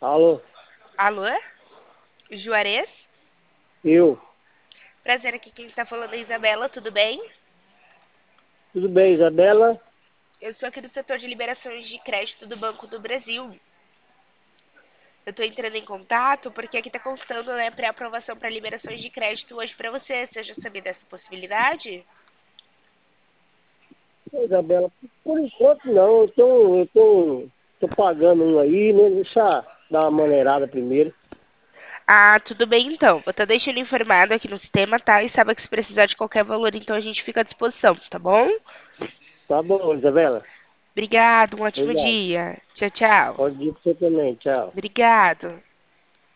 Alô, Alô? Juarez? eu. Prazer, aqui quem está falando é a Isabela, tudo bem? Tudo bem, Isabela? Eu sou aqui do setor de liberações de crédito do Banco do Brasil. Eu estou entrando em contato porque aqui está constando, né, pré-aprovação para liberações de crédito hoje para você. Você já sabia dessa possibilidade? Ô, Isabela, por enquanto não. Eu tô pagando um aí, né? Deixa eu dar uma maneirada primeiro. Ah, tudo bem então. Vou estar deixando informado aqui no sistema, tá? E saiba que se precisar de qualquer valor, então a gente fica à disposição, tá bom? Tá bom, Isabela? Obrigado, um ótimo Obrigado. dia. Tchau, tchau. Pode ir pra você também. Tchau. Obrigado.